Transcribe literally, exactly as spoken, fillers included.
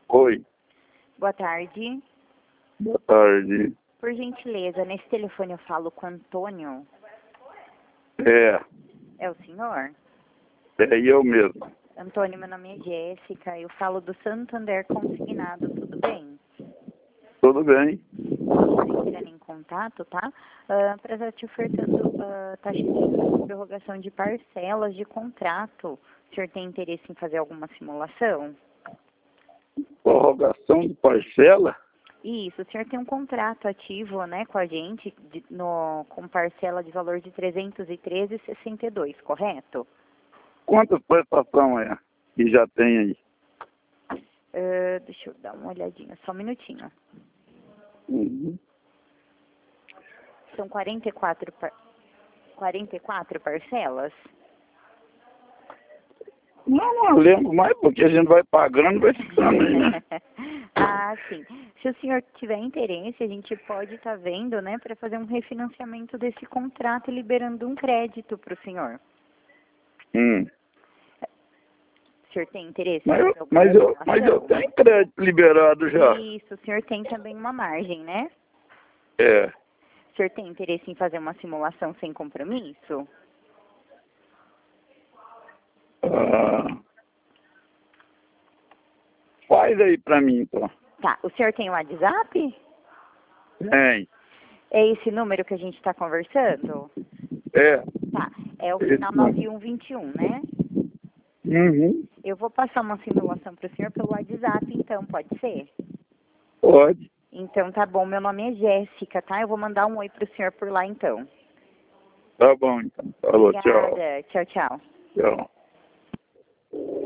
Oi, Boa tarde. boa tarde. Por gentileza, nesse telefone eu falo com Antônio. É, É o senhor? é eu mesmo. Antônio, meu nome é Jéssica. Eu falo do Santander Consignado, tudo bem? Tudo bem? Estou entrando em contato, tá? Ah, para estar te ofertando ah, taxa de prorrogação de parcelas de contrato. O senhor tem interesse em fazer alguma simulação? Prorrogação de parcela? Isso, o senhor tem um contrato ativo, né, com a gente, de, no, com parcela de valor de trezentos e treze vírgula sessenta e dois, correto? Quantas prestações é que já tem aí? Ah, deixa eu dar uma olhadinha, só um minutinho. Uhum. São quarenta e quatro, par... quarenta e quatro parcelas? Não, não lembro mais, porque a gente vai pagando, vai ficando aí, né? Ah, sim. Se o senhor tiver interesse, a gente pode estar vendo, né, para fazer um refinanciamento desse contrato, liberando um crédito para o senhor. Hum. O senhor tem interesse Mas, em eu, fazer alguma mas, eu, mas eu simulação? tenho crédito liberado já. Isso, o senhor tem também uma margem, né? É. O senhor tem interesse em fazer uma simulação sem compromisso? Ah, faz aí pra mim, então. Tá, o senhor tem o WhatsApp? Tem. É esse número que a gente está conversando? É. Tá, é o Esse final número. nove um dois um, né? Uhum. Eu vou passar uma simulação para o senhor pelo WhatsApp, então, pode ser? Pode. Então, tá bom. Meu nome é Jéssica, tá? Eu vou mandar um oi para o senhor por lá, então. Tá bom, então. Falou, tchau. Obrigada. Tchau, tchau. Tchau.